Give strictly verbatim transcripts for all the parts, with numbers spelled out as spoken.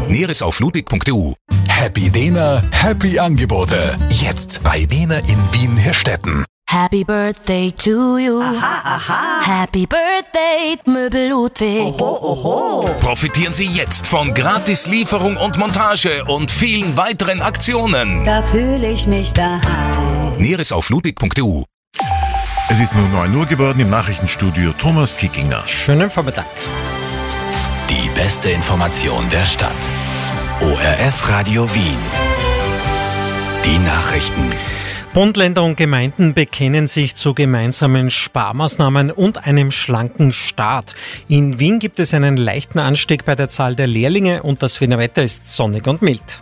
Näheres auf ludwig punkt e u. Happy Dena, Happy Angebote. Jetzt bei Dena in Wien-Herstetten. Happy Birthday to you. Aha, aha. Happy Birthday, Möbel Ludwig. Oho, oho. Profitieren Sie jetzt von Gratislieferung und Montage und vielen weiteren Aktionen. Da fühle ich mich daheim. Näheres auf ludwig punkt e u. Es ist nun neun Uhr geworden, im Nachrichtenstudio Thomas Kickinger. Schönen Vormittag. Die beste Information der Stadt. O R F Radio Wien. Die Nachrichten. Bund, Länder und Gemeinden bekennen sich zu gemeinsamen Sparmaßnahmen und einem schlanken Staat. In Wien gibt es einen leichten Anstieg bei der Zahl der Lehrlinge und das Wiener Wetter ist sonnig und mild.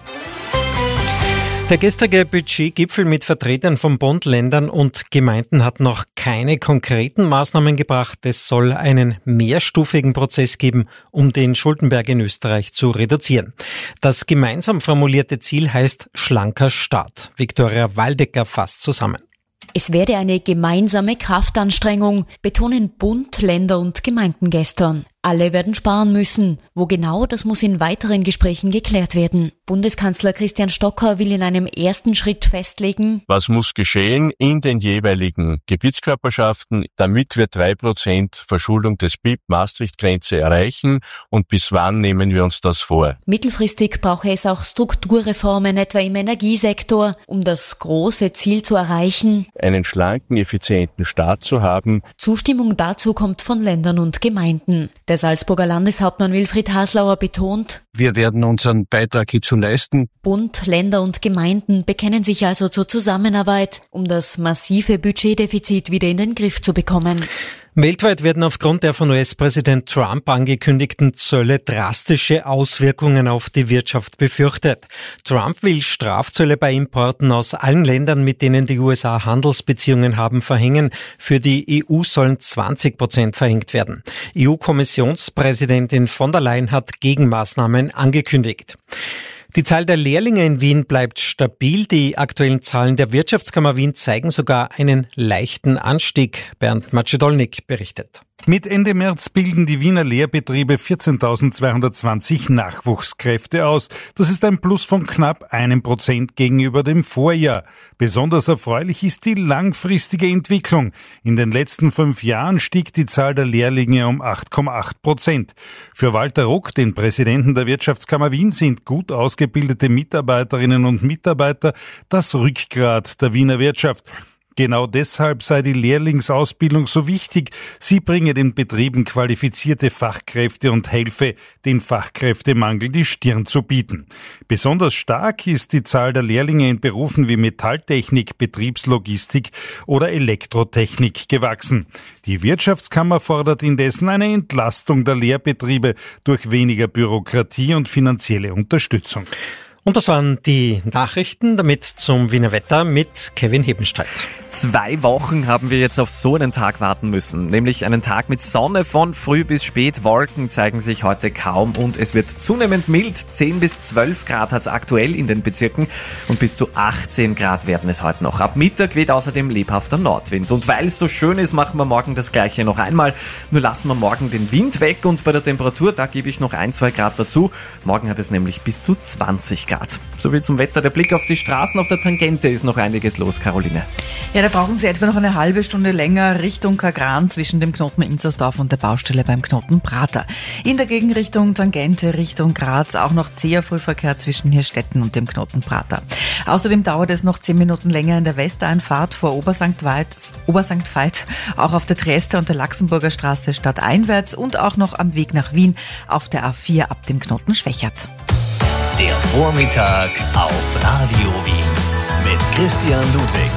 Der gestrige Budgetgipfel mit Vertretern von Bund, Ländern und Gemeinden hat noch keine konkreten Maßnahmen gebracht. Es soll einen mehrstufigen Prozess geben, um den Schuldenberg in Österreich zu reduzieren. Das gemeinsam formulierte Ziel heißt schlanker Staat. Viktoria Waldecker fasst zusammen. Es werde eine gemeinsame Kraftanstrengung, betonen Bund, Länder und Gemeinden gestern. Alle werden sparen müssen. Wo genau, das muss in weiteren Gesprächen geklärt werden. Bundeskanzler Christian Stocker will in einem ersten Schritt festlegen: Was muss geschehen in den jeweiligen Gebietskörperschaften, damit wir drei Prozent Verschuldung des B I P-Maastricht-Grenze erreichen und bis wann nehmen wir uns das vor? Mittelfristig brauche es auch Strukturreformen, etwa im Energiesektor, um das große Ziel zu erreichen: einen schlanken, effizienten Staat zu haben. Zustimmung dazu kommt von Ländern und Gemeinden. Der Salzburger Landeshauptmann Wilfried Haslauer betont: Wir werden unseren Beitrag hierzu leisten. Bund, Länder und Gemeinden bekennen sich also zur Zusammenarbeit, um das massive Budgetdefizit wieder in den Griff zu bekommen. Weltweit werden aufgrund der von U S-Präsident Trump angekündigten Zölle drastische Auswirkungen auf die Wirtschaft befürchtet. Trump will Strafzölle bei Importen aus allen Ländern, mit denen die U S A Handelsbeziehungen haben, verhängen. Für die E U sollen zwanzig Prozent verhängt werden. E U-Kommissionspräsidentin von der Leyen hat Gegenmaßnahmen angekündigt. Die Zahl der Lehrlinge in Wien bleibt stabil. Die aktuellen Zahlen der Wirtschaftskammer Wien zeigen sogar einen leichten Anstieg. Bernd Macedolnik berichtet. Mit Ende März bilden die Wiener Lehrbetriebe vierzehntausendzweihundertzwanzig Nachwuchskräfte aus. Das ist ein Plus von knapp einem Prozent gegenüber dem Vorjahr. Besonders erfreulich ist die langfristige Entwicklung. In den letzten fünf Jahren stieg die Zahl der Lehrlinge um acht Komma acht Prozent. Für Walter Ruck, den Präsidenten der Wirtschaftskammer Wien, sind gut ausgebildete Mitarbeiterinnen und Mitarbeiter das Rückgrat der Wiener Wirtschaft. Genau deshalb sei die Lehrlingsausbildung so wichtig. Sie bringe den Betrieben qualifizierte Fachkräfte und helfe, den Fachkräftemangel die Stirn zu bieten. Besonders stark ist die Zahl der Lehrlinge in Berufen wie Metalltechnik, Betriebslogistik oder Elektrotechnik gewachsen. Die Wirtschaftskammer fordert indessen eine Entlastung der Lehrbetriebe durch weniger Bürokratie und finanzielle Unterstützung. Und das waren die Nachrichten, damit zum Wiener Wetter mit Kevin Hebenstreit. Zwei Wochen haben wir jetzt auf so einen Tag warten müssen, nämlich einen Tag mit Sonne von früh bis spät. Wolken zeigen sich heute kaum und es wird zunehmend mild. zehn bis zwölf Grad hat es aktuell in den Bezirken und bis zu achtzehn Grad werden es heute noch. Ab Mittag weht außerdem lebhafter Nordwind. Und weil es so schön ist, machen wir morgen das Gleiche noch einmal. Nur lassen wir morgen den Wind weg und bei der Temperatur, da gebe ich noch ein, zwei Grad dazu. Morgen hat es nämlich bis zu zwanzig Grad. So viel zum Wetter. Der Blick auf die Straßen. Auf der Tangente ist noch einiges los, Caroline. Ja, da brauchen Sie etwa noch eine halbe Stunde länger Richtung Kagran zwischen dem Knoten Inzersdorf und der Baustelle beim Knoten Prater. In der Gegenrichtung Tangente Richtung Graz auch noch zäher Frühverkehr zwischen Hirstetten und dem Knoten Prater. Außerdem dauert es noch zehn Minuten länger in der Westeinfahrt vor Obersankt Veit, Obersankt Veit, auch auf der Triester und der Laxenburger Straße stadteinwärts und auch noch am Weg nach Wien auf der A vier ab dem Knoten Schwächert. Der Vormittag auf Radio Wien mit Christian Ludwig.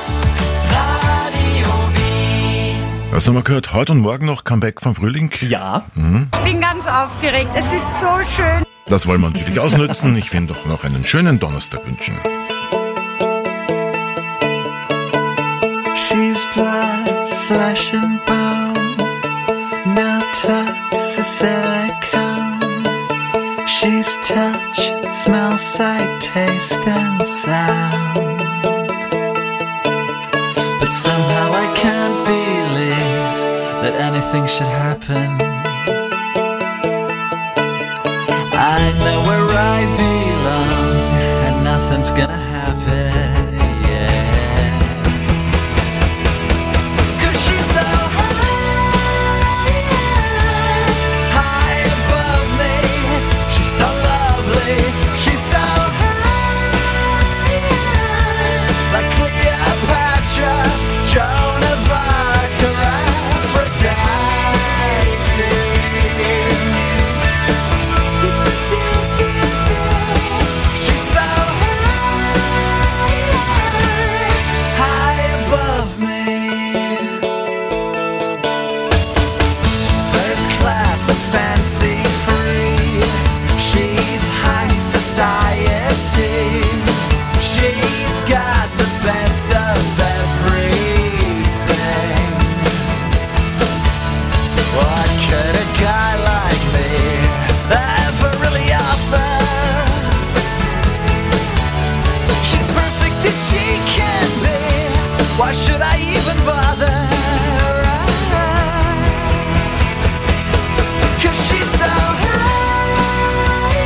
Radio Wien. Was haben wir gehört? Heute und morgen noch Comeback vom Frühling? Ja. Mhm. Ich bin ganz aufgeregt. Es ist so schön. Das wollen wir natürlich ausnutzen. Ich finde doch noch einen schönen Donnerstag wünschen. She's blood, flesh and bone. No touch, silicone. She's touch, smell, sight, taste and sound. But somehow I can't believe that anything should happen. I know we're wrong. gonna happen, yeah. 'Cause she's so high, high above me. She's so lovely, she's so high, like Cleopatra, Joan of Arc, or Aphrodite. She's so high, high above me. First class and fancy free. She's high society. She's got the best of everything. What could a guy like me ever really offer? She's perfect as she can be. Why should I even bother? 'Cause she's so high,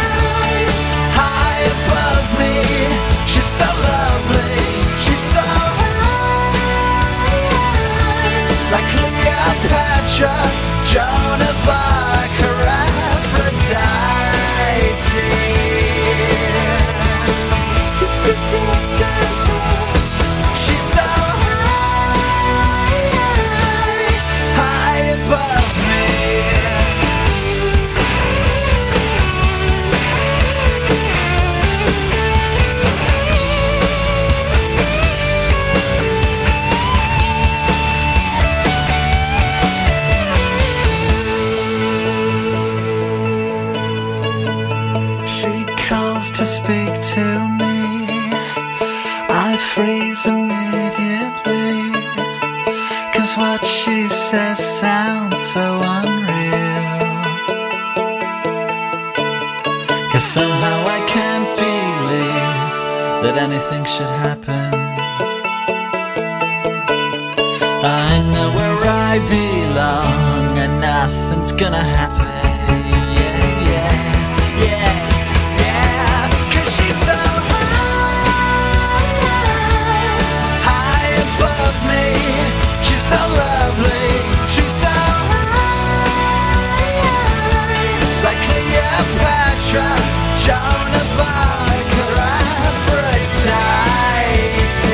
high above me. She's so lovely, she's so high, like Cleopatra, Joan of Arc, or Aphrodite. She's so high, high above me. She calls to speak to me. I freeze immediately. 'Cause what she says sounds so unreal. 'Cause somehow I can't believe that anything should happen. I know where I belong and nothing's gonna happen. Yeah, yeah, yeah, yeah. 'Cause she's so high, high above me. She's so lovely, she's so high, like Cleopatra, Joan of Arc, or Aphrodite.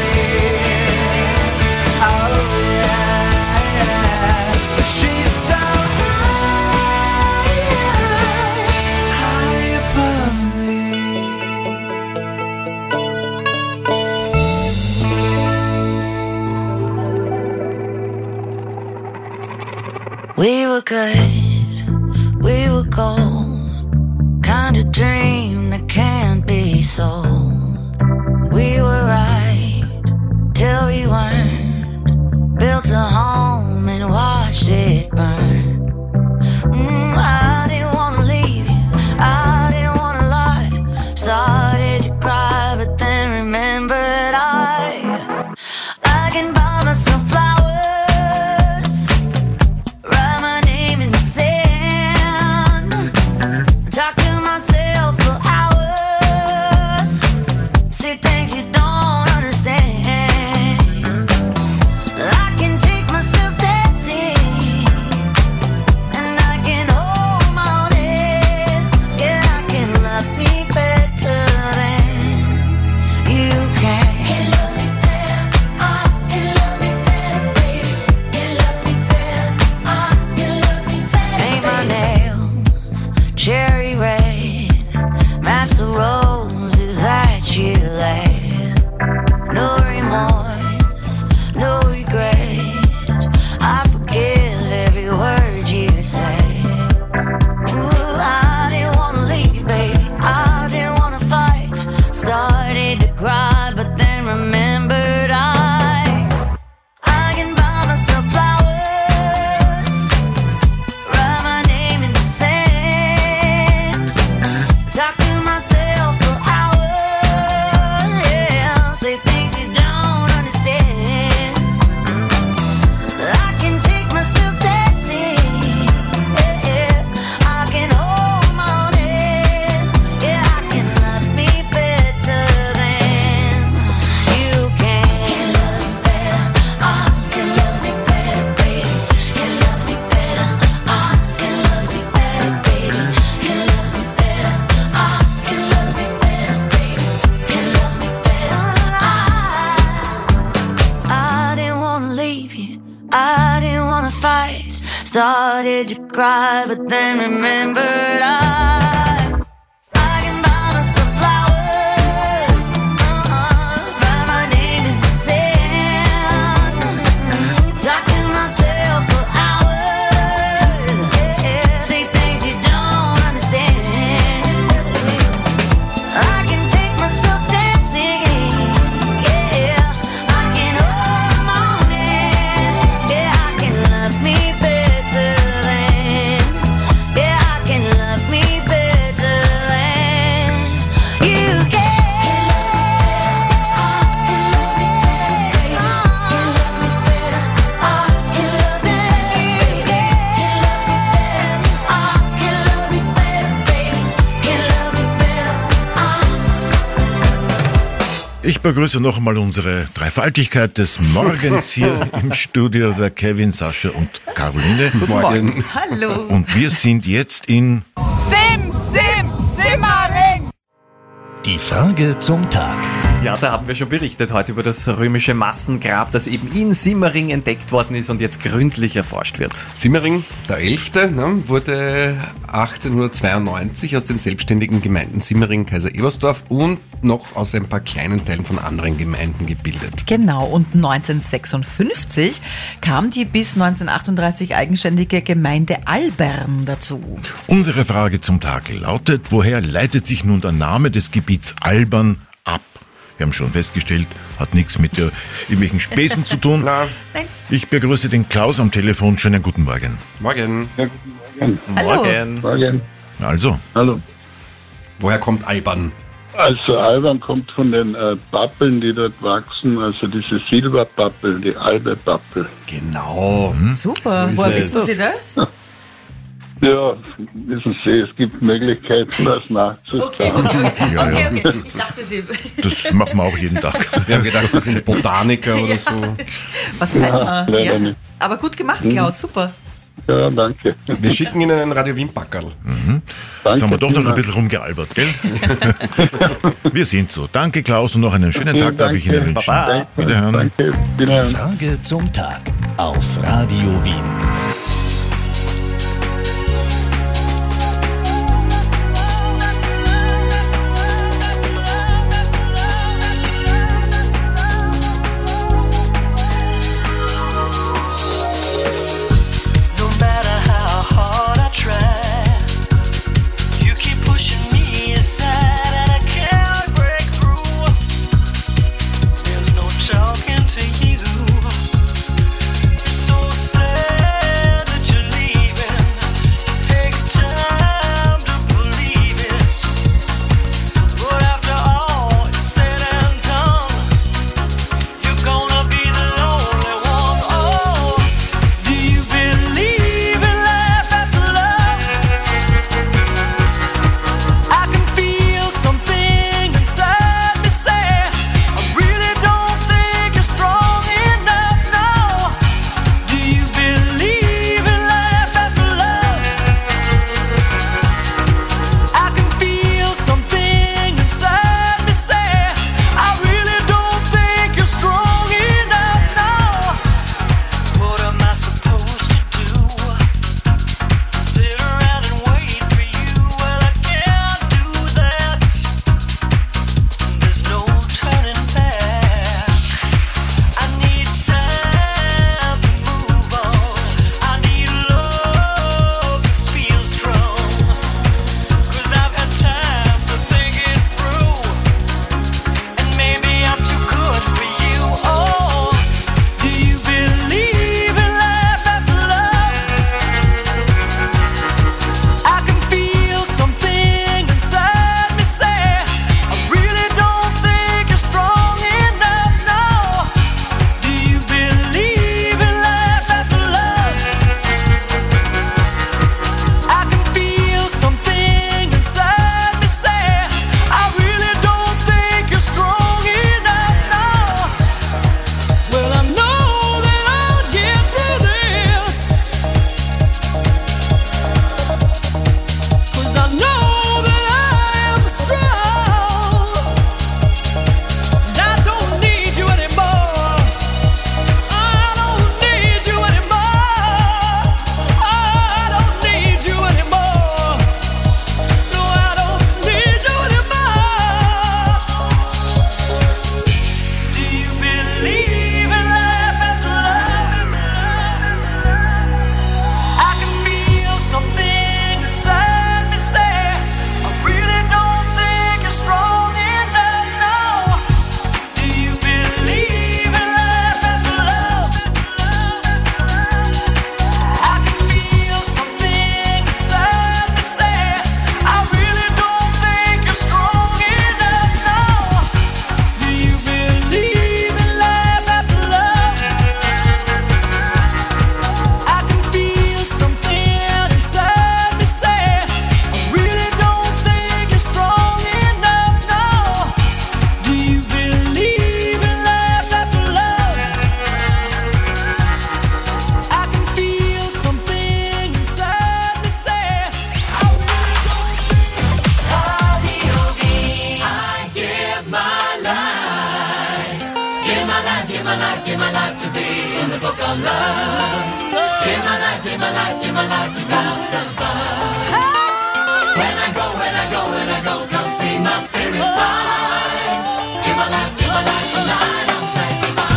Oh yeah, yeah. She's so high, high above me. We were good, we were gold, kind of dream that can't be sold. We were right till we weren't, built a home and watched it burn. Mm, I didn't wanna leave you, I didn't wanna lie. Started to cry, but then remembered I, I can buy myself flowers, write my name in the sand. made you cry, but then remembered I Ich begrüße noch einmal unsere Dreifaltigkeit des Morgens hier im Studio, der Kevin, Sascha und Caroline. Guten Morgen. Hallo. Und wir sind jetzt in Sim, Sim, Simmering. Die Frage zum Tag. Ja, da haben wir schon berichtet heute über das römische Massengrab, das eben in Simmering entdeckt worden ist und jetzt gründlich erforscht wird. Simmering, der Elfte, ne, wurde achtzehnhundertzweiundneunzig aus den selbstständigen Gemeinden Simmering, Kaiser-Ebersdorf und noch aus ein paar kleinen Teilen von anderen Gemeinden gebildet. Genau, und neunzehnhundertsechsundfünfzig kam die bis neunzehnhundertachtunddreißig eigenständige Gemeinde Albern dazu. Unsere Frage zum Tag lautet, woher leitet sich nun der Name des Gebiets Albern ab? Wir haben schon festgestellt, hat nichts mit der, irgendwelchen Späßen zu tun. Nein. Ich begrüße den Klaus am Telefon. Schönen guten Morgen. Morgen. Ja, guten Morgen. Hallo. Morgen. Morgen. Also, Hallo. Woher kommt Albern? Also Albern kommt von den äh, Pappeln, die dort wachsen, also diese Silberpappel, die Albe-Pappel. Genau. Super, So woher ist wissen es. Sie das? Ja, wissen Sie, es gibt Möglichkeiten, das nachzuschauen. Okay, okay, okay. Ja, ja. okay, okay. Ich dachte, Sie... das machen wir auch jeden Tag. Wir haben gedacht, Sie sind Botaniker oder Ja. so. Was weiß man? leider Ja. nicht. Aber gut gemacht, Klaus, super. Ja, danke. Wir schicken Ihnen ein Radio Wien-Packerl. Mhm. Danke Jetzt haben wir doch noch ein vielmals. bisschen rumgealbert, gell? Wir sind so. Danke, Klaus, und noch einen schönen Vielen Tag darf ich Dank. Ihnen wünschen. Baba. Wiederhören. Danke, wiederhören. Frage zum Tag auf Radio Wien. No matter how hard I try, you keep pushing me aside and I can't break through. There's no talking to you. It's so sad. give my life to be in the book of love. Give my life, give my life, give my life to pass above. When I go, when I go, when I go, come see my spirit fly. Give my life, give my life tonight, I'm saying goodbye.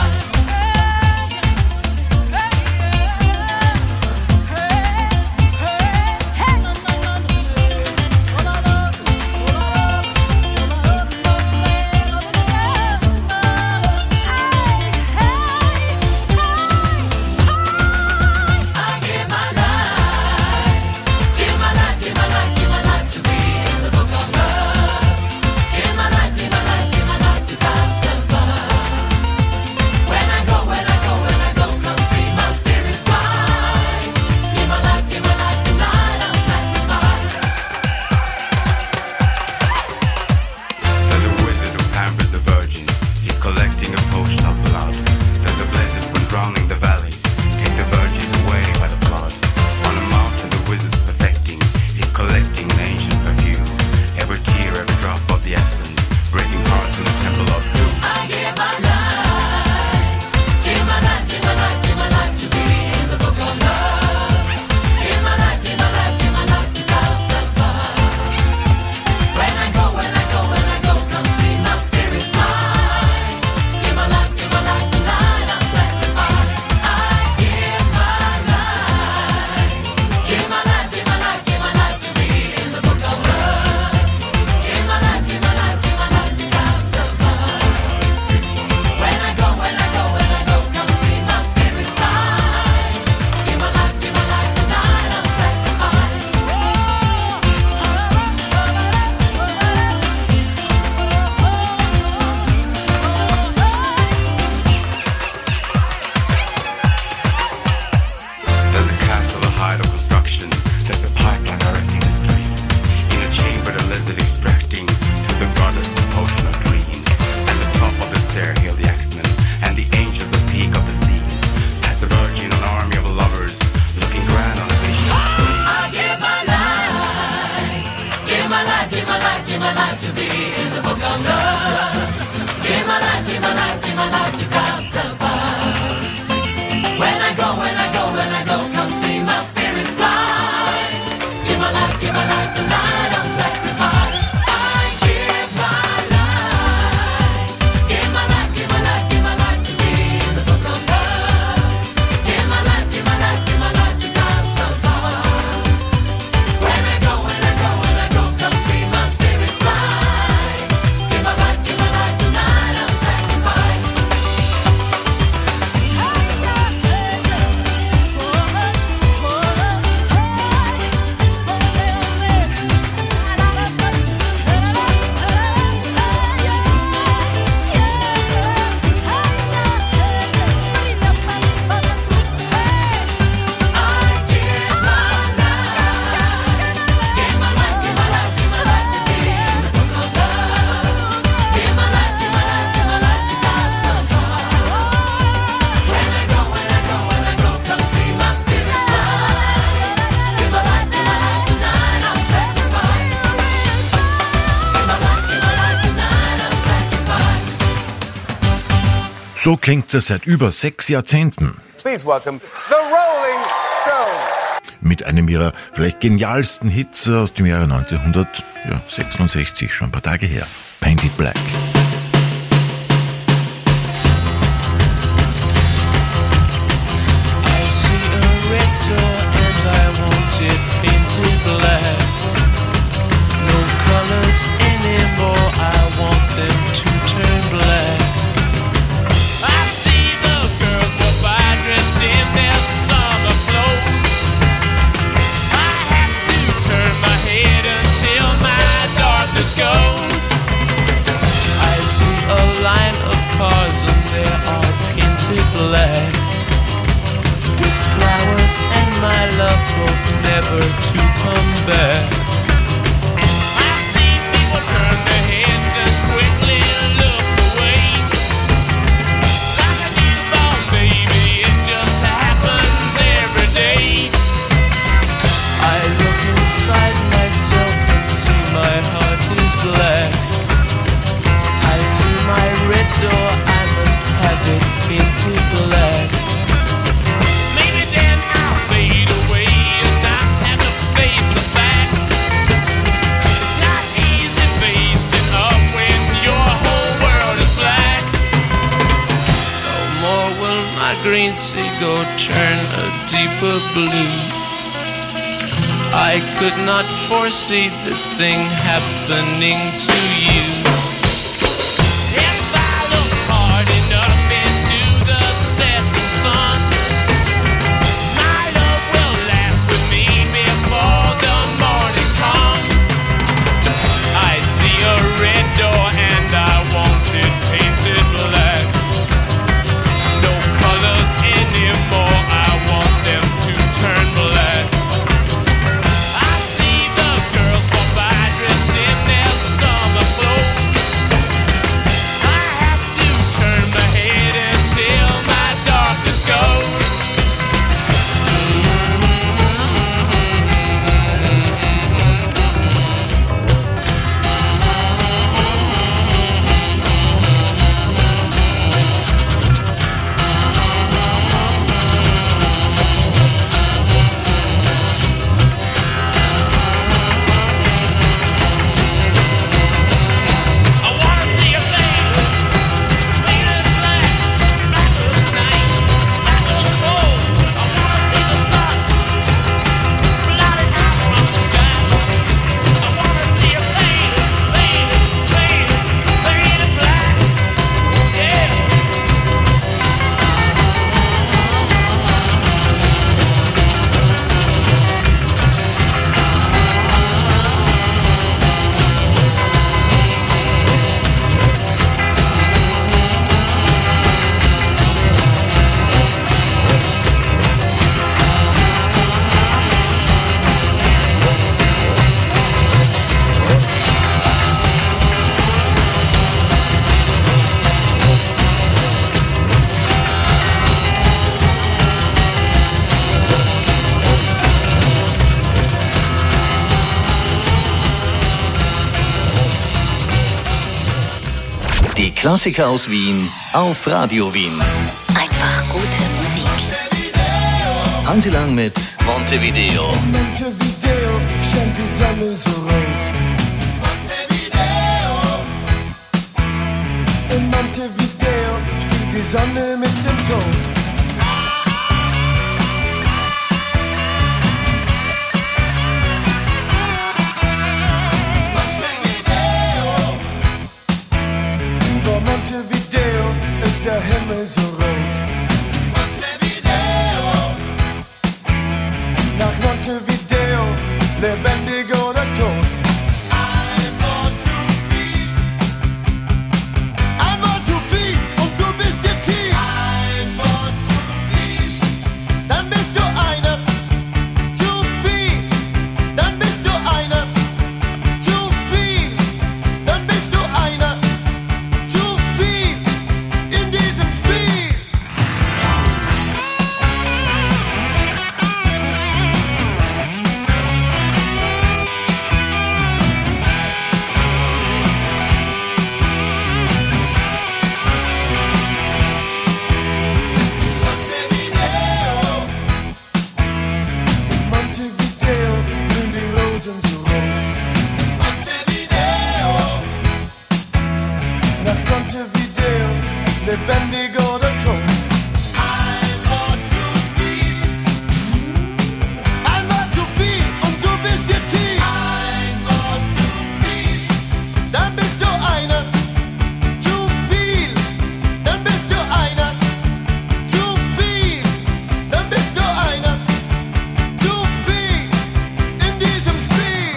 So klingt es seit über sechs Jahrzehnten. Please welcome the Rolling Stones. Mit einem ihrer vielleicht genialsten Hits aus dem Jahre neunzehnhundertsechsundsechzig, schon ein paar Tage her. Painted Black. Goes. I green seagull turn a deeper blue. I could not foresee this thing happening to you. If I look hard enough into the setting sun, my love will laugh with me before the morning comes. I see a red door and I want it painted black. No colors anymore, I want them to turn black. I see the girls walk by dressed in their summer clothes. I have to turn my head until my darkness goes. Die Klassiker aus Wien auf Radio Wien. Einfach gute Musik. Hansi Lang mit Montevideo. In Montevideo scheint die Sonne so rot. Montevideo. In Montevideo spielt die Sonne mit dem Tod. Montevideo ist der Himmel so rot. Montevideo. Nach Montevideo, lebendig oder tot. Einmal zu viel. Einmal zu viel und du bist jetzt hier. Einmal zu viel. Dann bist du einer. Zu viel. Dann bist du einer. Zu viel. Dann bist du einer. Lebendig oder tot. Einmal zu viel. Einmal zu viel und du bist jetzt hier. Einmal zu viel. Dann bist du einer. Zu viel. Dann bist du einer. Zu viel. Dann bist du einer. Zu viel in diesem Spiel.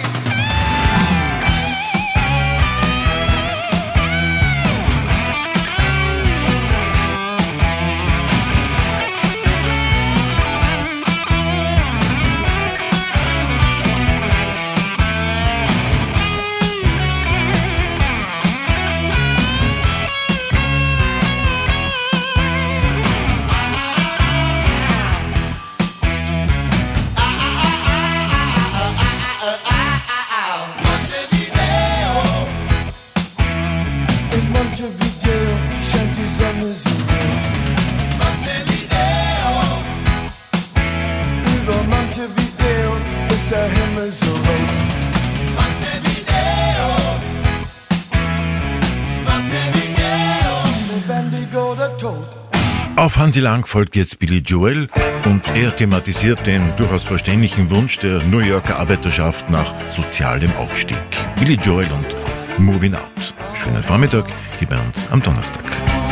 Auf Hansi Lang folgt jetzt Billy Joel und er thematisiert den durchaus verständlichen Wunsch der New Yorker Arbeiterschaft nach sozialem Aufstieg. Billy Joel und Moving Out. Schönen Vormittag hier bei uns am Donnerstag.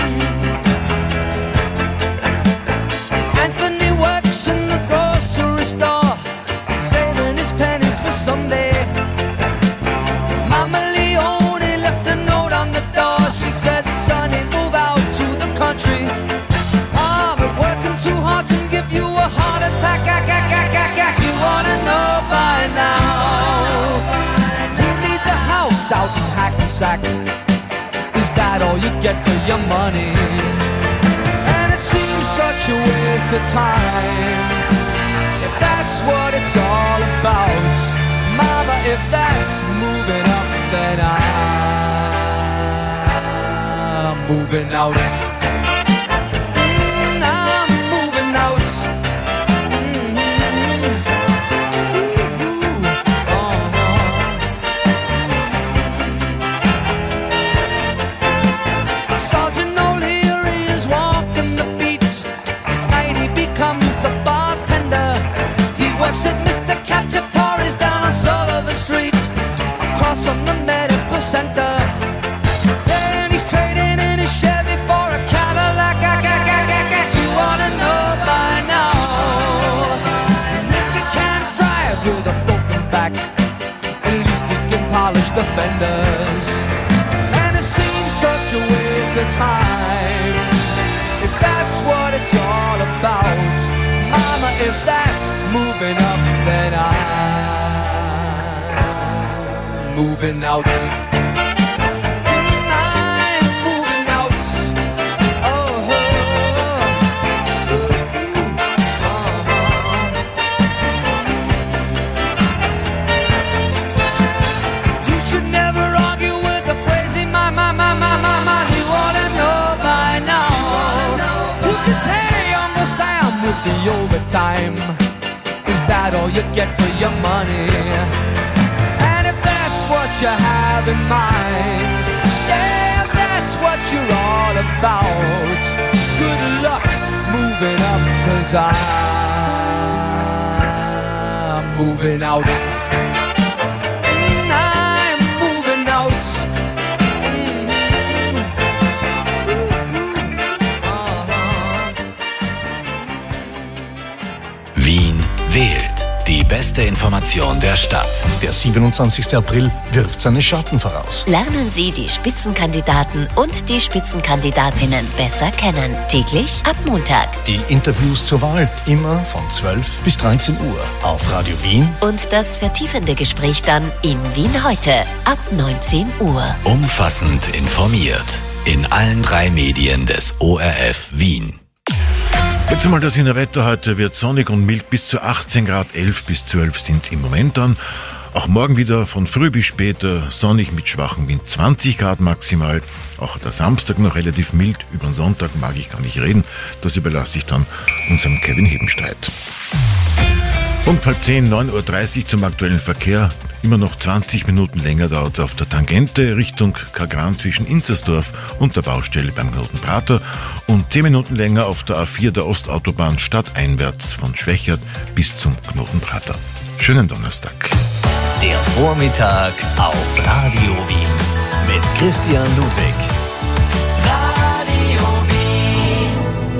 Anthony works in the grocery store, saving his pennies for someday. Mama Leone left a note on the door. She said, "Sonny, move out to the country. Ah, but working too hard can give you a heart attack. Ah, ah, ah, ah, ah. You wanna know by now who needs a house out in Hackensack? Is that all you get for your money? And it seems such a waste of time. If that's what it's all about, Mama, if that's moving up, then I'm moving out. Mm, I'm moving out. Mm-hmm. Uh-huh. Sergeant O'Leary is walking the beats. Night he becomes a bartender. He works at Mister Cacciatore's down on Sullivan Street, across from the medical center. And he's trading in his Chevy for a Cadillac. You wanna know by now if he can't drive with a broken back, at least he can polish the fenders. And it seems such a waste of time. If that's what it's all about, Mama, if that's moving up, then I'm moving out. I'm moving out. Oh, you should never argue with a crazy man, man, man, man, man, man. You ought to know by now. You can pay Uncle Sam with the overtime. Is that all you get for your money? And if that's what you have in mind, yeah, if that's what you're all about, good luck moving up, 'cause I'm moving out. Mm, I'm moving out. Wien wählt. Die beste Information der Stadt. Der siebenundzwanzigster April wirft seine Schatten voraus. Lernen Sie die Spitzenkandidaten und die Spitzenkandidatinnen besser kennen. Täglich ab Montag. Die Interviews zur Wahl immer von zwölf bis dreizehn Uhr auf Radio Wien. Und das vertiefende Gespräch dann in Wien heute ab neunzehn Uhr. Umfassend informiert. In allen drei Medien des O R F Wien. Jetzt mal das Wetter. Heute wird sonnig und mild bis zu achtzehn Grad, elf bis zwölf sind es im Moment dann. Auch morgen wieder von früh bis später sonnig mit schwachem Wind, zwanzig Grad maximal. Auch der Samstag noch relativ mild, über den Sonntag mag ich gar nicht reden. Das überlasse ich dann unserem Kevin Hebenstreit. Punkt halb zehn, neun Uhr dreißig zum aktuellen Verkehr. Immer noch zwanzig Minuten länger dauert es auf der Tangente Richtung Kagran zwischen Inzersdorf und der Baustelle beim Knoten Prater und zehn Minuten länger auf der A vier der Ostautobahn stadteinwärts von Schwächert bis zum Knoten Prater. Schönen Donnerstag. Der Vormittag auf Radio Wien mit Christian Ludwig. Radio Wien.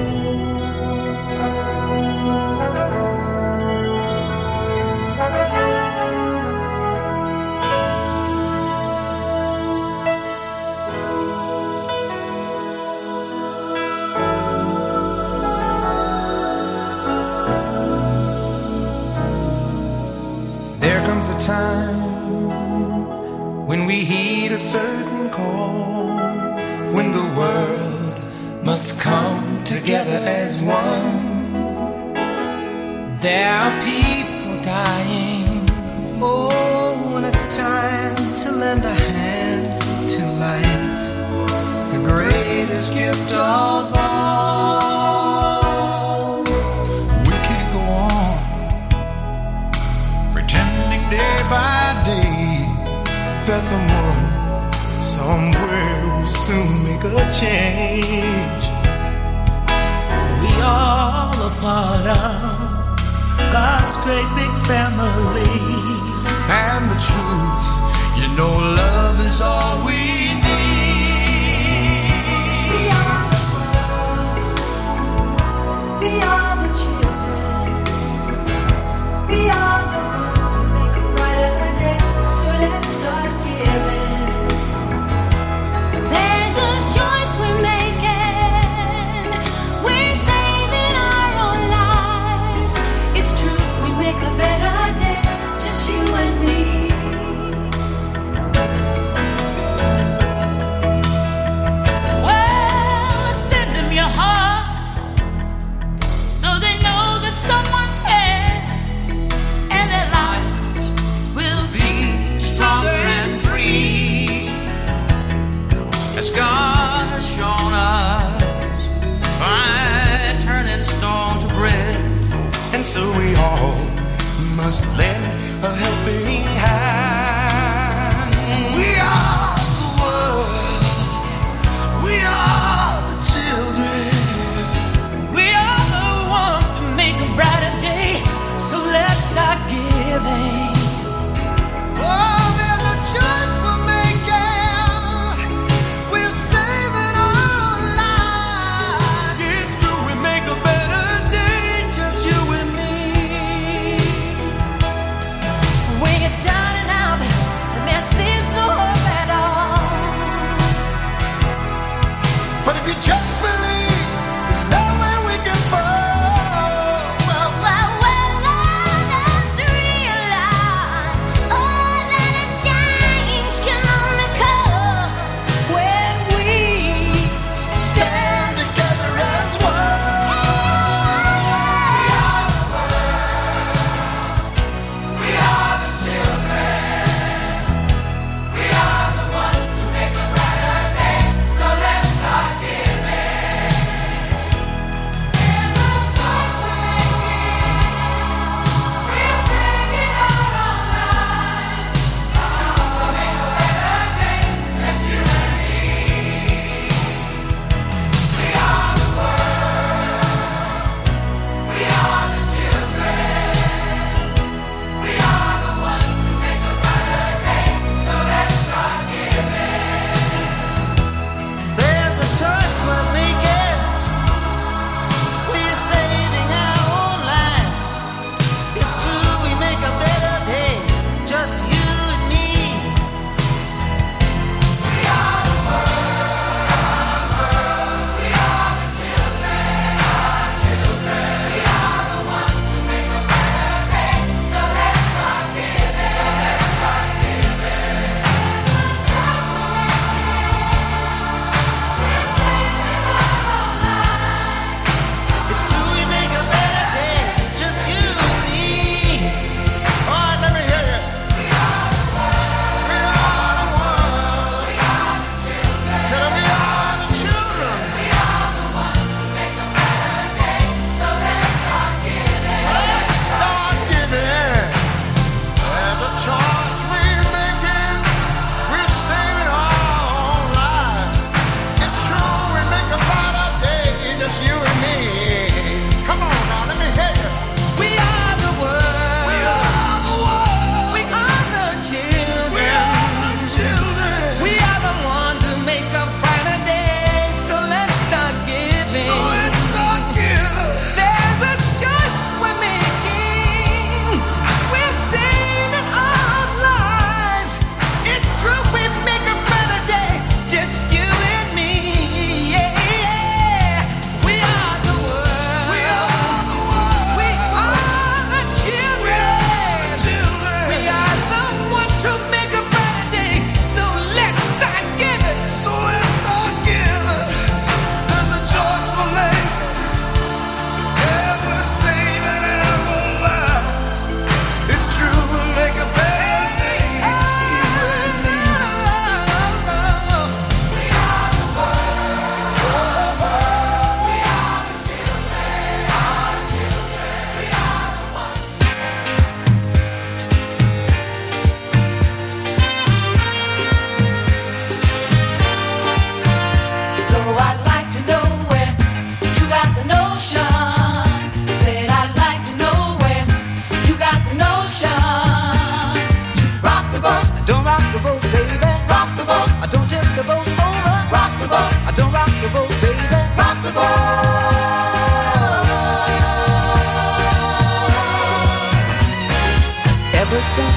There comes a time when we heed a certain call, when the world must come together as one. There are people dying. Oh, when it's time to lend a hand to life, the greatest gift of all. We can't go on pretending day by day that someone somewhere will soon make a change. all a part of God's great big family. And the truth, you know love is all we need. We are the world, we are the children, we are the ones who make a brighter day, so let's start giving. There's a choice we're making, we're saving our own lives. It's true, we make a better day, just you and me. Well, send them your heart, so they know that someone cares, and their lives will be stronger and free, as God has shown us by turning stone to bread. And so we all must lend a helping hand. We are the world, we are the children, we are the one to make a brighter day, so let's start giving. Oh, there's a choice we're making, we're saving our lives. It's true, we make a better day, just you and me. We get down and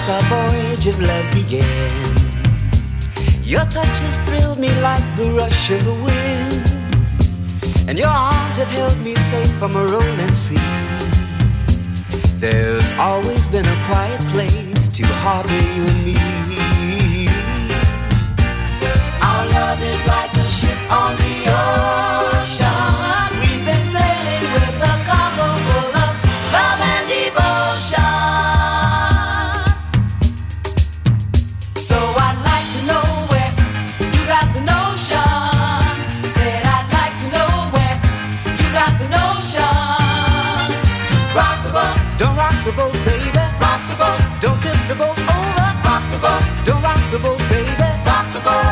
since our voyage of love began. Your touch has thrilled me like the rush of the wind, and your arms have held me safe from a rolling sea. There's always been a quiet place to harbor you and me. Our love is like a ship on the ocean. We've been sailing with a cargo full of love and devotion. So I'd like to know where you got the notion. Said I'd like to know where you got the notion. Rock the boat, don't rock the boat, baby. Rock the boat, don't tip the boat over. Rock the boat, don't rock the boat, baby. Rock the boat.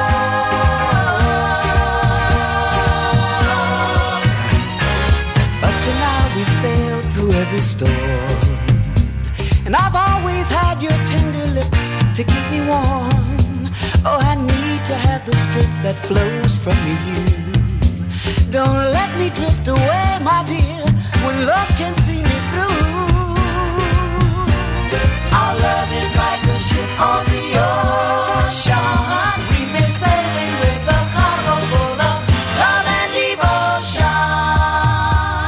Up to now we sailed through every storm, and I've always had your tender lips to keep me warm. Oh, I need to have the strength that flows from you. Don't let me drift away, my dear, when love can see me through. Our love is like a ship on the ocean. We've been sailing with a cargo full of love and devotion.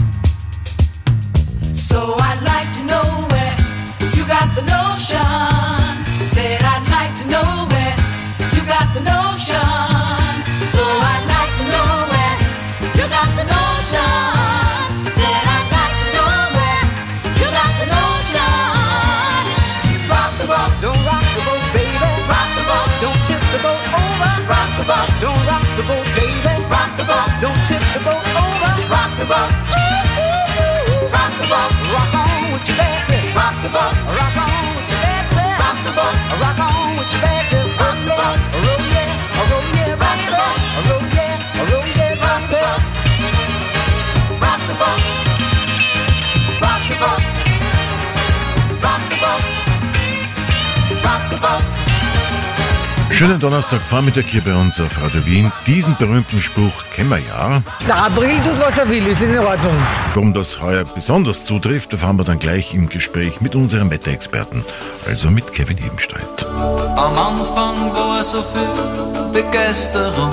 So I'd like to know where you got the notion. Said I'd like to know where you got the notion. So I'd like to know where you got the notion. Said I'd like to know where you got the notion. Rock the boat, don't rock the boat, baby. Rock the boat, don't tip the boat over. Rock the boat, don't rock the boat, baby. Rock the boat, don't tip the boat over. Rock the boat, rock the boat, rock on with your bad tip. Rock the boat, rock on with your bad tip. Rock the boat, rock on with your bad tip. Rock the boat, roll yeah, roll yeah, rock the boat, roll yeah, roll yeah, rock the boat. Rock the boat, rock the boat, rock the boat, rock the boat. Schönen Donnerstagvormittag hier bei uns auf Radio Wien. Diesen berühmten Spruch kennen wir ja. Der April tut, was er will, ist in Ordnung. Warum das heuer besonders zutrifft, erfahren wir dann gleich im Gespräch mit unserem Wetterexperten, also mit Kevin Ebenstreit. Am Anfang war so viel Begeisterung.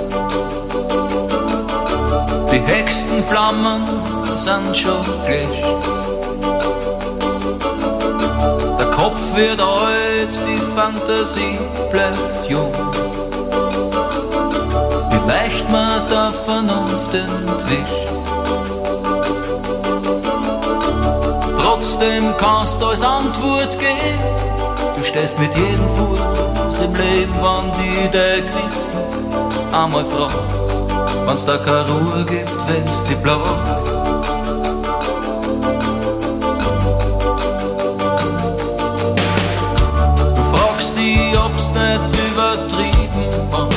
Die Hexenflammen sind schon gelöscht. Der Kopf wird alt, die Fantasie bleibt jung. Wie leicht man der Vernunft entwischt. Trotzdem kannst du als Antwort geben. Du stehst mit jedem Fuß im Leben, wann die dein Gewissen einmal fragt. Wenn's da keine Ruhe gibt, wenn's die plagt. Du fragst dich, ob's nicht übertrieben war.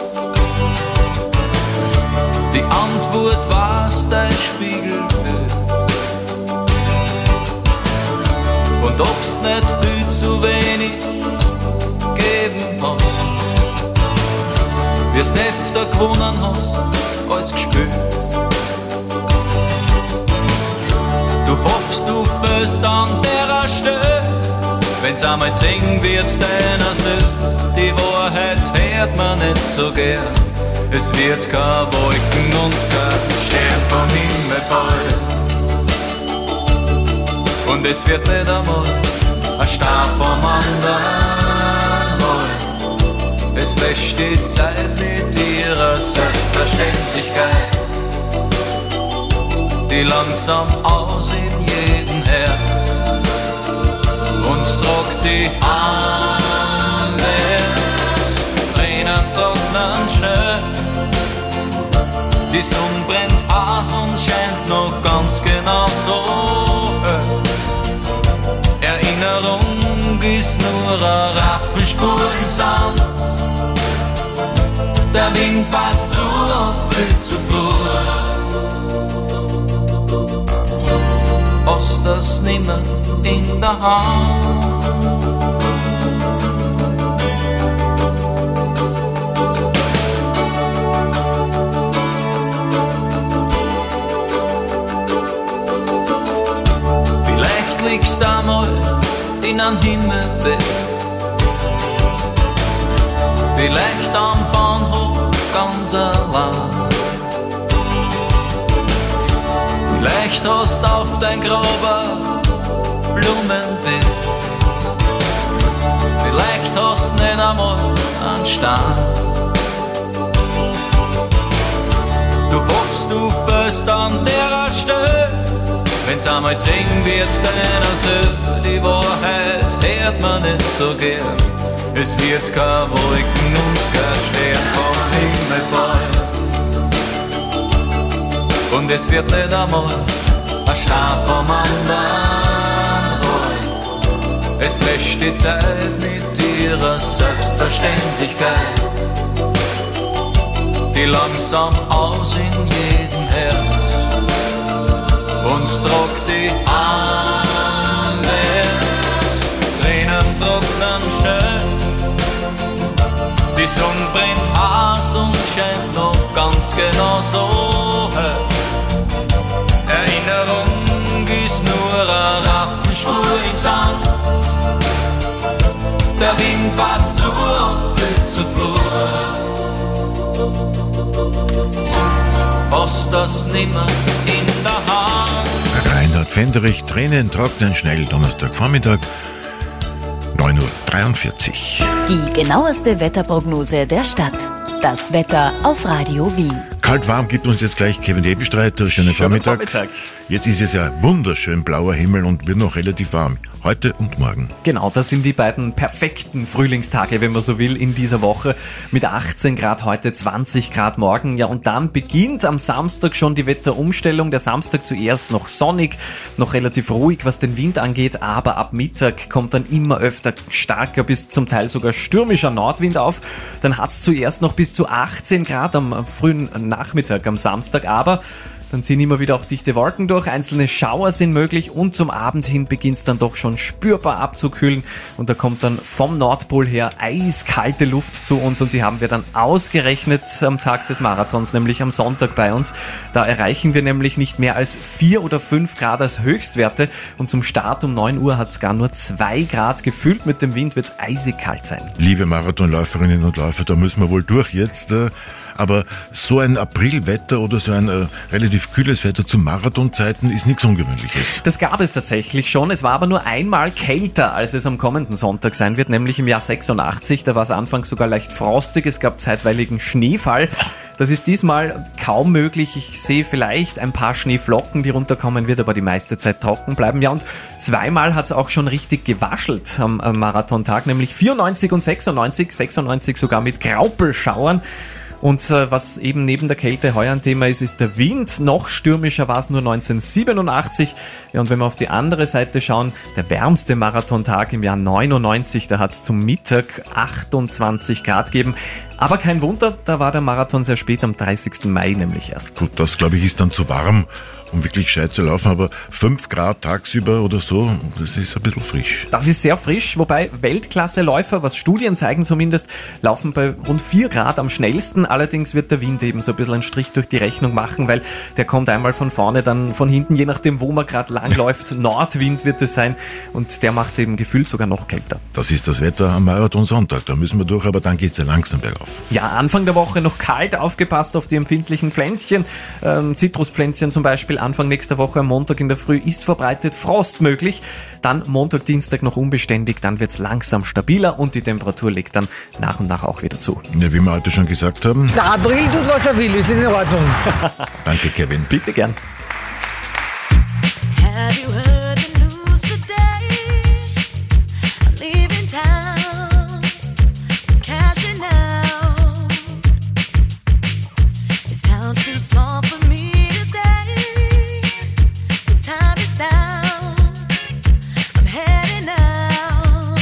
Die Antwort war's dein Spiegelbild. Und ob's nicht viel zu wenig geben hast, wie's öfter gewonnen hast als gespielt. Du hoffst, du fällst an der Stelle, wenn's einmal zing wird deiner Sinn. Die Wahrheit hört man nicht so gern. Es wird kein Wolken und kein Stern vom Himmel fallen. Und es wird nicht einmal ein Star vom anderen wollen. Es wäscht die Zeit mit ihrer Selbstverständlichkeit, die langsam aus in jedem Herz uns tragt die Arme. Tränen trocknen schnell, die Sonne brennt aus und scheint noch ganz genau so hell. Erinnerung ist nur ein Raffenspur im Sand. Der Wind weiß zu oft viel zu früh. Hast das nimmer in der Hand. Vielleicht liegst du einmal in an Himmel bist. Vielleicht am Bahnhof ganz allein. Vielleicht hast auf dein Grab Blumenbeet. Vielleicht hast nicht einmal einen Stein. Du hoffst, du fällst an der Stelle, wenn's einmal zehn wird, deiner Söhne. Die Wahrheit hört man nicht so gern. Es wird kein Wolken und kein Stern vom Himmel fallen. Und es wird nicht einmal ein Stein vom anderen rollen. Es wäscht die Zeit mit ihrer Selbstverständlichkeit, die langsam aus in jedem Herz und tragt die Anwärts. Tränen trocknen schnell, die Sonne brennt heiß und scheint noch ganz genau so hell. Erinnerung ist nur eine Raffenspur im Sand. Der Wind war zu und viel zu früh. Was das nimmer in der Hand. Reinhard Fenderich, Tränen trocknen schnell, Donnerstagvormittag, neun Uhr dreiundvierzig. Die genaueste Wetterprognose der Stadt. Das Wetter auf Radio Wien. Kalt-warm gibt uns jetzt gleich Kevin Ebenstreiter. Schönen, Schönen Vormittag. Vormittag. Jetzt ist es ja wunderschön blauer Himmel und wird noch relativ warm. Heute und morgen. Genau, das sind die beiden perfekten Frühlingstage, wenn man so will, in dieser Woche. Mit achtzehn Grad heute, zwanzig Grad morgen. Ja, und dann beginnt am Samstag schon die Wetterumstellung. Der Samstag zuerst noch sonnig, noch relativ ruhig, was den Wind angeht. Aber ab Mittag kommt dann immer öfter starker, bis zum Teil sogar stürmischer Nordwind auf. Dann hat es zuerst noch bis zu achtzehn Grad am frühen Nachmittag am Samstag. Aber dann ziehen immer wieder auch dichte Wolken durch, einzelne Schauer sind möglich und zum Abend hin beginnt es dann doch schon spürbar abzukühlen und da kommt dann vom Nordpol her eiskalte Luft zu uns und die haben wir dann ausgerechnet am Tag des Marathons, nämlich am Sonntag bei uns. Da erreichen wir nämlich nicht mehr als vier oder fünf Grad als Höchstwerte und zum Start um neun Uhr hat es gar nur zwei Grad. Gefühlt mit dem Wind wird es eisig kalt sein. Liebe Marathonläuferinnen und Läufer, da müssen wir wohl durch jetzt. Aber so ein Aprilwetter oder so ein äh, relativ kühles Wetter zu Marathonzeiten ist nichts Ungewöhnliches. Das gab es tatsächlich schon. Es war aber nur einmal kälter, als es am kommenden Sonntag sein wird, nämlich im Jahr sechsundachtzig. Da war es anfangs sogar leicht frostig. Es gab zeitweiligen Schneefall. Das ist diesmal kaum möglich. Ich sehe vielleicht ein paar Schneeflocken, die runterkommen, wird aber die meiste Zeit trocken bleiben. Ja, und zweimal hat es auch schon richtig gewaschelt am, am Marathontag, nämlich vierundneunzig und sechsundneunzig. sechsundneunzig sogar mit Graupelschauern. Und äh, was eben neben der Kälte heuer ein Thema ist, ist der Wind. Noch stürmischer war es nur neunzehnhundertsiebenundachtzig. Ja, und wenn wir auf die andere Seite schauen, der wärmste Marathontag im Jahr neunundneunzig, da hat es zum Mittag achtundzwanzig Grad gegeben. Aber kein Wunder, da war der Marathon sehr spät, am dreißigsten Mai nämlich erst. Gut, das glaube ich ist dann zu warm, um wirklich gescheit zu laufen, aber fünf Grad tagsüber oder so, das ist ein bisschen frisch. Das ist sehr frisch, wobei Weltklasse-Läufer, was Studien zeigen zumindest, laufen bei rund vier Grad am schnellsten. Allerdings wird der Wind eben so ein bisschen einen Strich durch die Rechnung machen, weil der kommt einmal von vorne, dann von hinten, je nachdem wo man gerade langläuft. Nordwind wird es sein und der macht es eben gefühlt sogar noch kälter. Das ist das Wetter am Marathon-Sonntag, da müssen wir durch, aber dann geht es ja langsam bergauf. Ja, Anfang der Woche noch kalt, aufgepasst auf die empfindlichen Pflänzchen, ähm, Zitruspflänzchen zum Beispiel. Anfang nächster Woche am Montag in der Früh ist verbreitet Frost möglich. Dann Montag, Dienstag noch unbeständig, dann wird's langsam stabiler und die Temperatur legt dann nach und nach auch wieder zu. Ja, wie wir heute schon gesagt haben. Der April tut, was er will, ist in Ordnung. Danke, Kevin. Bitte gern. Have you heard the news today? I'm leaving town, I'm cashing out. This town's too small for me to stay. The time is now, I'm heading out.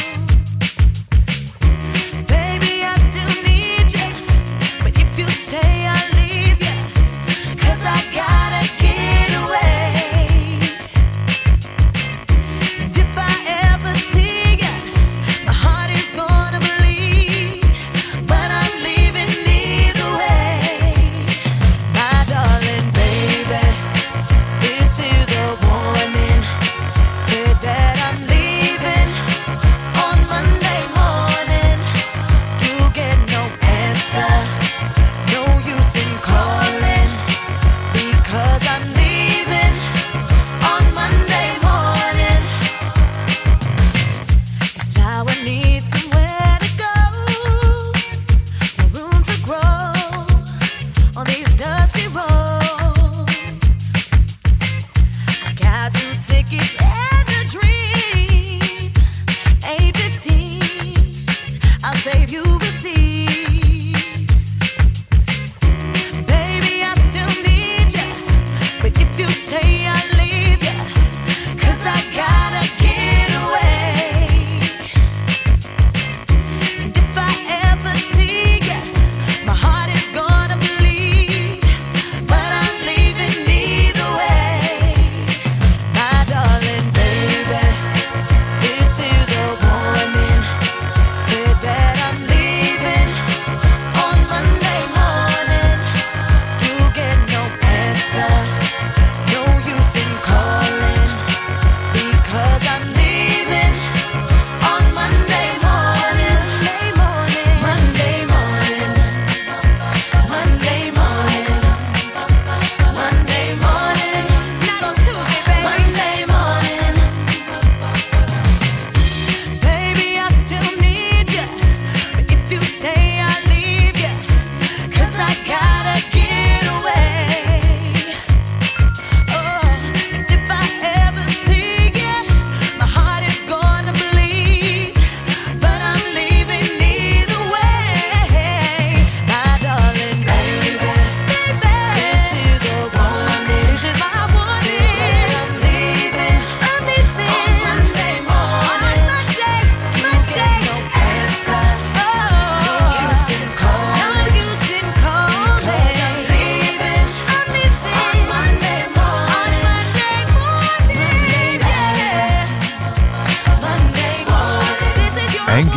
Baby, I still need you, but if you stay, I'll leave you. 'Cause I gotta get away.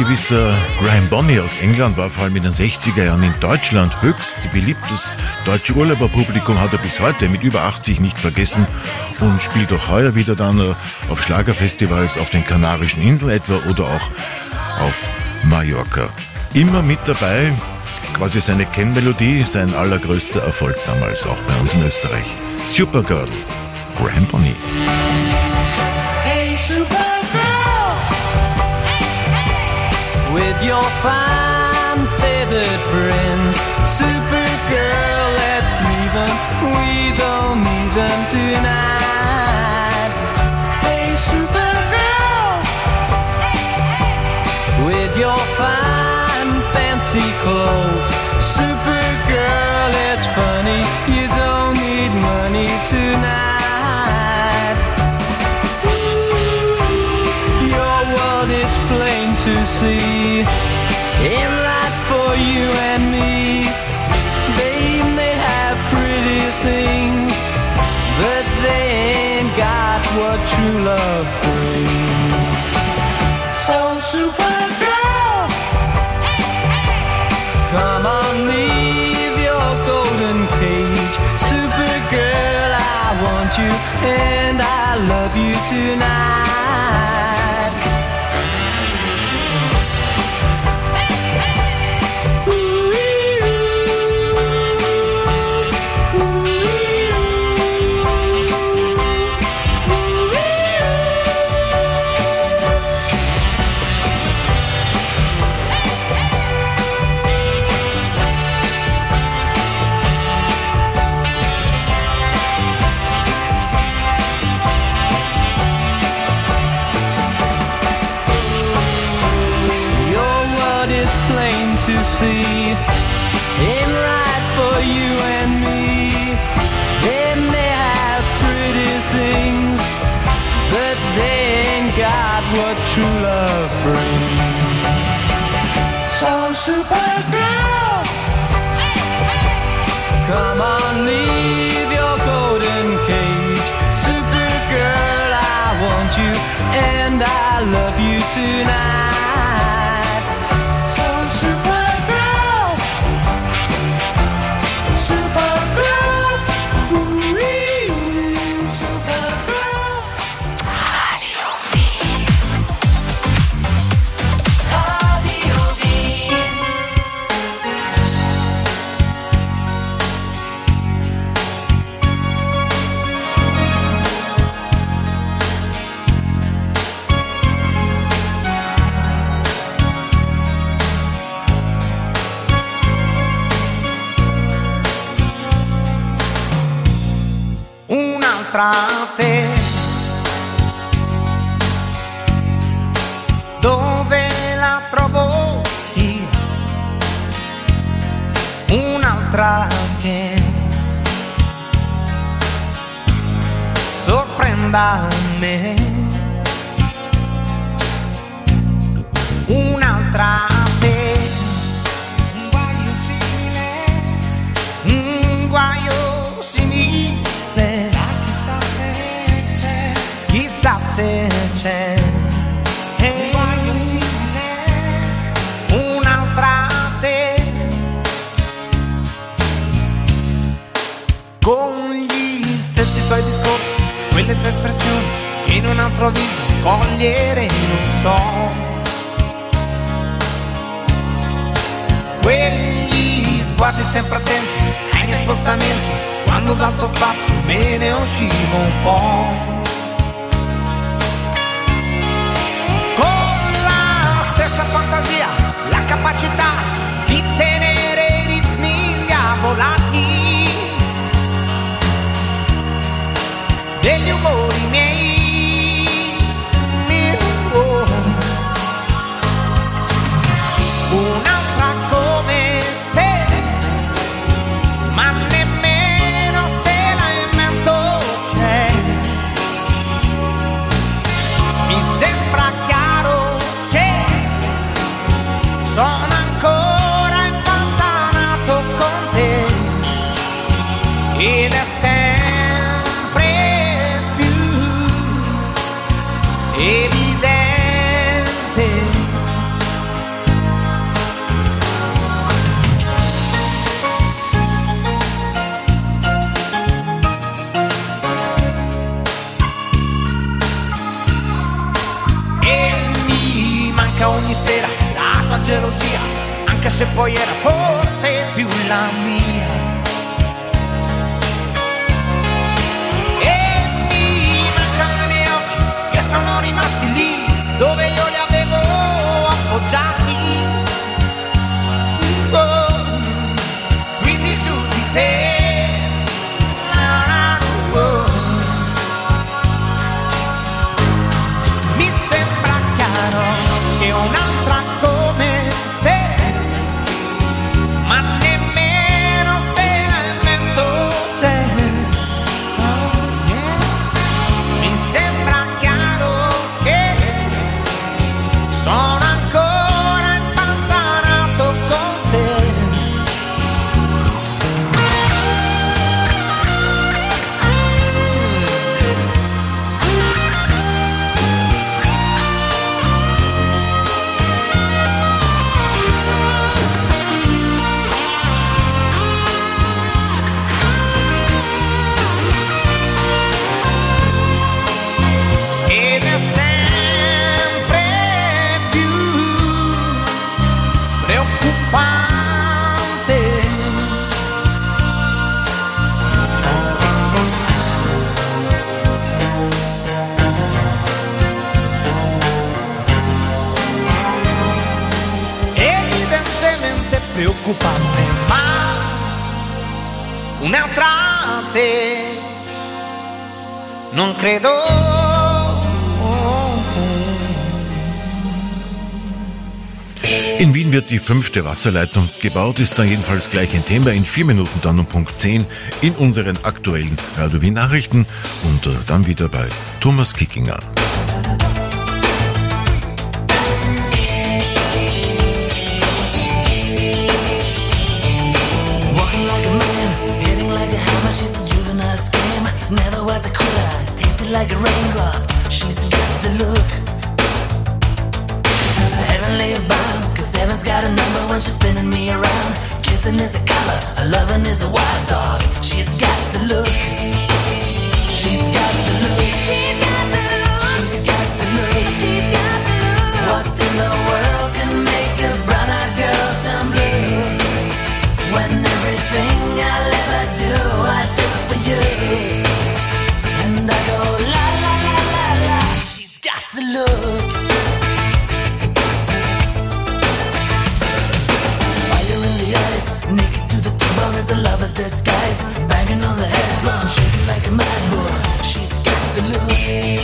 gewisser Graham Bonney aus England war vor allem in den sechziger Jahren in Deutschland höchst beliebt. Das deutsche Urlauberpublikum hat er bis heute mit über achtzig nicht vergessen und spielt auch heuer wieder dann auf Schlagerfestivals auf den Kanarischen Inseln etwa oder auch auf Mallorca. Immer mit dabei, quasi seine Kennmelodie, sein allergrößter Erfolg damals, auch bei uns in Österreich. Supergirl, Graham Bonney. Hey, Supergirl, with your fine feathered friends. Supergirl, let's leave them, we don't need them tonight. Hey, Supergirl, with your fine fancy clothes. Supergirl, it's funny, you don't need money tonight. Your world, it's plain to see, ain't right for you and me. They may have pretty things, but they ain't got what true love brings. So Supergirl, come on, leave your golden cage. Supergirl, I want you and I love you tonight. To see, ain't right for you and me. They may have pretty things, but they ain't got what true love brings. So Supergirl, come on, leave your golden cage. Supergirl, I want you and I love you tonight. Te, dove la trovo io? Un'altra che sorprenda me, un'altra te, un guaio simile, un guaio simile. Chissà se c'è hey, un'altra te, con gli stessi tuoi discorsi, quelle tue espressioni che in un altro viso cogliere non so, quegli sguardi sempre attenti ai miei spostamenti, quando dal tuo spazio me ne uscivo un po'. Stessa fantasia, la capacità di tenere i ritmi diavolati degli umori miei. Oh. Un'altra come te, ma nemmeno se la invento c'è. Mi sembra chiaro sono ancora anche se poi era forse più la mia. E mi mancano i miei occhi che sono rimasti lì dove io li avevo appoggiati. Oh, quindi su di te. Preoccupante, ma un'altra te non credo. In Wien wird die fünfte Wasserleitung gebaut, ist dann jedenfalls gleich ein Thema in vier Minuten dann um Punkt zehn in unseren aktuellen Radio Wien Nachrichten und äh, dann wieder bei Thomas Kickinger. Never was a quitter, tasted like a raindrop. She's got the look. Heavenly bound, cause heaven's got a number when she's spinning me around. Kissing is a color, a loving is a wild dog. She's got the look. She's got the look. She's got the look. She's got the look. She's got the look. What in the world can make a brown-eyed girl turn blue? When everything I'll ever do, I do for you. And I go la la la la la. She's got the look. Fire in the eyes, naked to the bone as a lover's disguise. Banging on the head drum, shaking like a mad bull. She's got the look.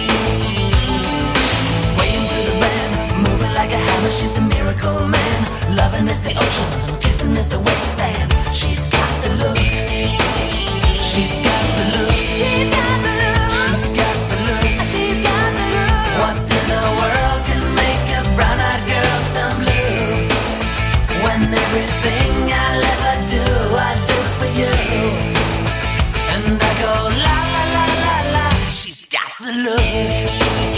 Swaying through the band, moving like a hammer. She's a miracle man. Loving is the ocean, kissing is the wet sand. She's got the look. She's got the look. She's got the look. She's got the look. She's got the look. What in the world can make a brown-eyed girl turn blue? When everything I'll ever do, I do for you. And I go la la la la la. She's got the look.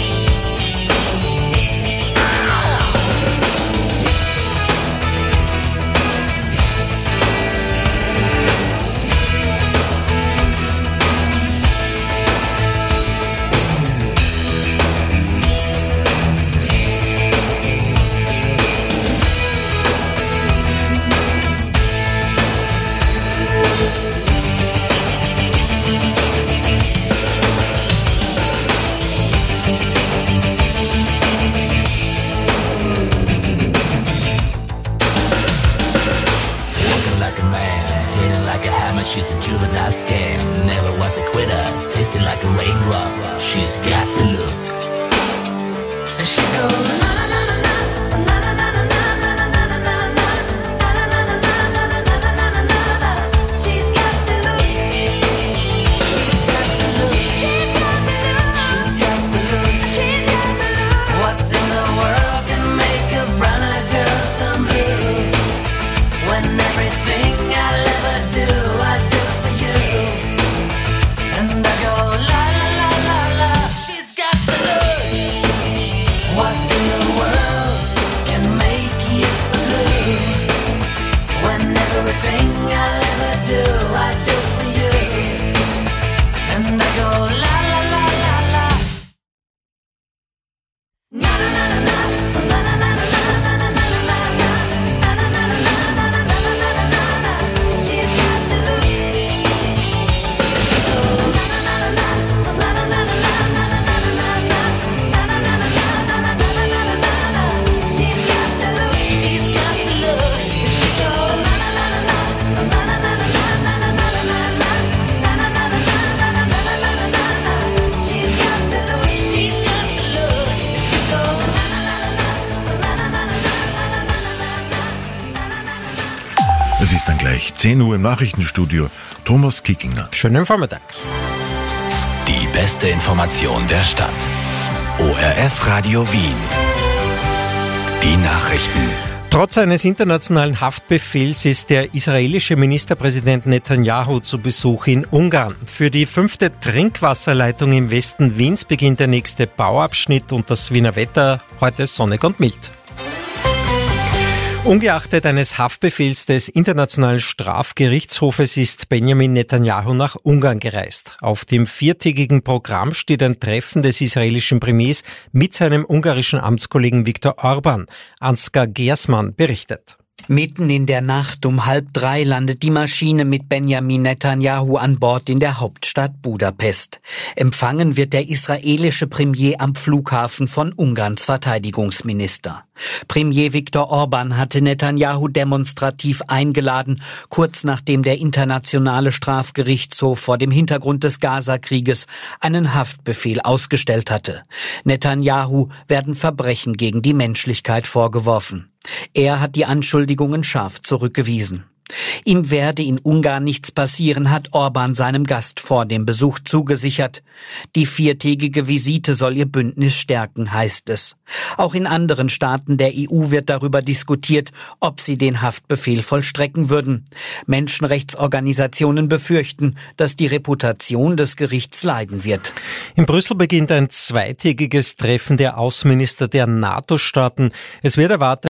She's a juvenile scam, never was a quitter, tasting like a raindrop. She's got the look. And she goes na na na na na na na na na na na na na. She's got the look. She's got the look. She's got the look. She's got the look. She's got the look. What in the world can make a brown-eyed girl turn blue? When everything I'll ever do, I do for you. And I go la la la la la. She's got the look. What in the Es ist dann gleich zehn Uhr im Nachrichtenstudio. Thomas Kickinger. Schönen Vormittag. Die beste Information der Stadt. O R F Radio Wien. Die Nachrichten. Trotz eines internationalen Haftbefehls ist der israelische Ministerpräsident Netanyahu zu Besuch in Ungarn. Für die fünfte Trinkwasserleitung im Westen Wiens beginnt der nächste Bauabschnitt und das Wiener Wetter heute sonnig und mild. Ungeachtet eines Haftbefehls des Internationalen Strafgerichtshofes ist Benjamin Netanyahu nach Ungarn gereist. Auf dem viertägigen Programm steht ein Treffen des israelischen Premiers mit seinem ungarischen Amtskollegen Viktor Orban. Ansgar Gersmann berichtet. Mitten in der Nacht um halb drei landet die Maschine mit Benjamin Netanyahu an Bord in der Hauptstadt Budapest. Empfangen wird der israelische Premier am Flughafen von Ungarns Verteidigungsminister. Premier Viktor Orban hatte Netanyahu demonstrativ eingeladen, kurz nachdem der Internationale Strafgerichtshof vor dem Hintergrund des Gaza-Krieges einen Haftbefehl ausgestellt hatte. Netanyahu werden Verbrechen gegen die Menschlichkeit vorgeworfen. Er hat die Anschuldigungen scharf zurückgewiesen. Ihm werde in Ungarn nichts passieren, hat Orban seinem Gast vor dem Besuch zugesichert. Die viertägige Visite soll ihr Bündnis stärken, heißt es. Auch in anderen Staaten der E U wird darüber diskutiert, ob sie den Haftbefehl vollstrecken würden. Menschenrechtsorganisationen befürchten, dass die Reputation des Gerichts leiden wird. In Brüssel beginnt ein zweitägiges Treffen der Außenminister der NATO-Staaten. Es wird erwartet,